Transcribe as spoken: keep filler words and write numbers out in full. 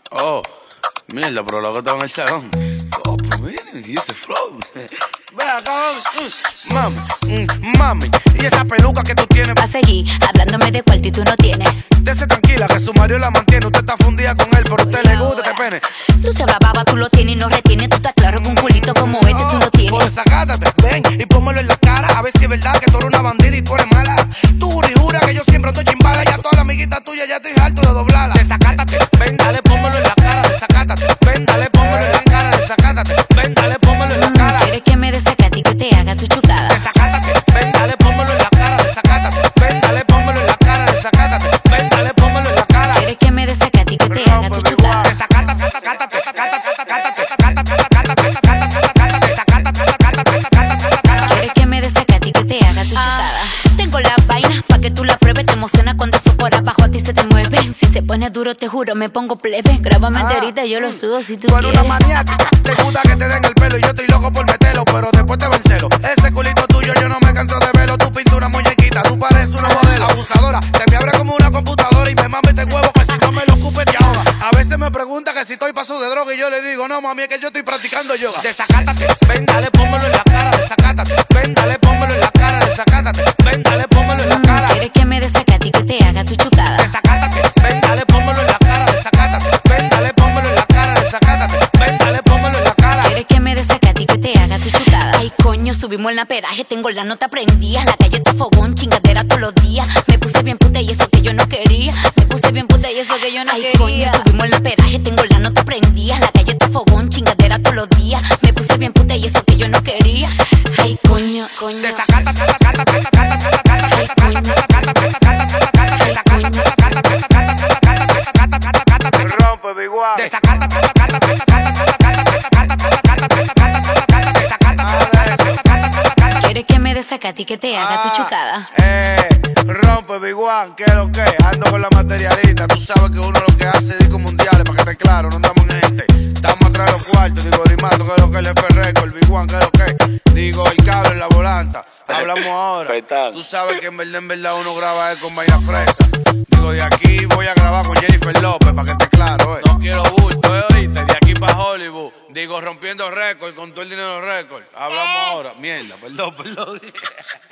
Oh, mierda, pero lo que estaba en el salón. Oh, pues miren, y ese flow. Ve acá, mami, mm, mami. Y esa peluca que tú tienes. Va a seguir hablándome de cuál y tú no tienes. Dese tranquila que su marido la mantiene. Usted está fundida con él, pero a usted le gusta este pene. Tú se baba, tú lo tienes y no retienes. Tú estás claro que un culito como este tú no tienes. Pues desacátate, ven y pónmelo en la cara. A ver si es verdad que tú eres una bandida y tú eres mala. Tú jura y jura que yo siempre estoy chimbala. Ya toda la amiguita tuya ya estoy harto de doblarla. Desacátate, ven, dale, pónmelo en la cara. Desacátate, ven, dale, pónmelo en la cara. Desacátate, ven, dale, pónmelo en la cara. ¿Quieres que me desacate y que te haga tu chucada? Desacátate, ven, dale, pónmelo en la cara. Desacátate, ven, dale, pónmelo en la cara. Desacátate, ven, dale, pónmelo en la cara. ¿Quieres que me desacate y que te haga tu chucada? ¿Quieres que me desacate y que te haga tu chucada? Tengo la vaina pa' que tú la pruebes. Te emociona cuando eso por abajo a ti se te mueve. Si se pone duro te juro me pongo plebe. Grábame enterita y yo lo subo si tú Tú eres quieres. una maniática, te gusta que te den el pelo y yo estoy loco por meterlo, pero después te vencelo. Ese culito tuyo yo no me canso de verlo. Tu pintura muñequita, tú pareces una modelo. Abusadora, te me abre como una computadora y me mame este huevo que si no me lo ocupes te ahoga. A veces me pregunta que si estoy paso de droga y yo le digo, no mami, es que yo estoy practicando yoga. Desacátate, ven, dale, pónmelo en la cara. Desacátate, ven, dale, pónmelo en la cara. Desacátate, ven, dale, pónmelo en la cara. ¿Quieres que me desacate y que te haga tu chucada? Desacátate, ven, dale, pónmelo en la cara. Desacátate, ven, dale, pónmelo en la cara. Desacátate, ven, dale, pónmelo en la cara. ¿Quieres que me desacate y que te haga tu chucada? Ay, coño, subimos el naperaje, tengo la nota prendida. La calle está fogón, chingadera todos los días. Me puse bien puta y eso que yo no quería. Me puse bien puta y eso que yo no Ay, quería. Ay, coño, subimos el naperaje, tengo la nota prendida. La calle está fogón, chingadera todos los días. Me puse bien puta y eso que yo no quería. Ay, coño, coño. Desacata, cata, cata, cata, cata, cata, cata, Ay, coño. rompe, Big One. Desacata, cata, cata, cata, cata, cata, cata, cata. ¿Quieres que me desacate y que te haga tu chucada? Eh, rompe, Big One, ¿qué es lo que? Ando con la materialista. Tú sabes que uno lo que hace es discos mundiales, para que esté claro, no andamos en gente. Estamos atrás de los cuartos, digo, rimando, ¿qué es lo que? El F Record, el Big One, ¿qué es lo que? Digo, el cable, la volanta. Hablamos ahora. Tú sabes que en verdad, en verdad, uno graba con vaina fresa. Digo, de aquí voy a grabar con Jennifer López, para que esté claro, eh. No quiero bulto, eh, ahorita, de aquí para Hollywood. Digo, rompiendo récord, con todo el dinero récord. Hablamos ahora. Mierda, perdón, perdón.